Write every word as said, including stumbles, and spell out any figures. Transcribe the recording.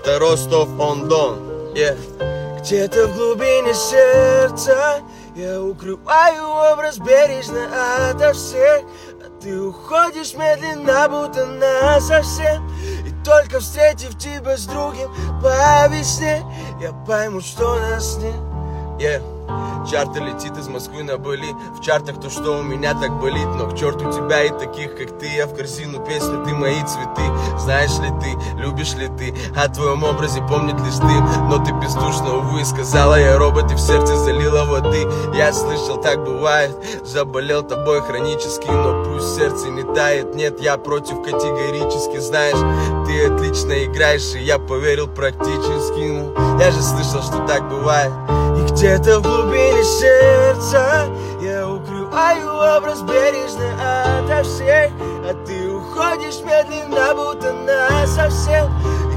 Это Ростов-он-Дон, yeah. Где-то в глубине сердца я укрываю образ бережно ото всех, а ты уходишь медленно, будто насовсем. И только встретив тебя с другим по весне, я пойму, что нас нет, yeah. Чарта летит из Москвы на Бали. В чартах то, что у меня так болит. Но к черту тебя и таких, как ты. Я в корзину песню, ты мои цветы. Знаешь ли ты, любишь ли ты? О твоем образе помнит лишь дым. Но ты бездушно, увы, сказала я робот, и в сердце залила воды. Я слышал, так бывает. Заболел тобой хронически, но пусть сердце не тает. Нет, я против категорически. Знаешь, ты отлично играешь, и я поверил практически. Ну, я же слышал, что так бывает. И где-то в глубине сердца я укрываю образ бережно ото всех, а ты уходишь медленно, будто насовсем.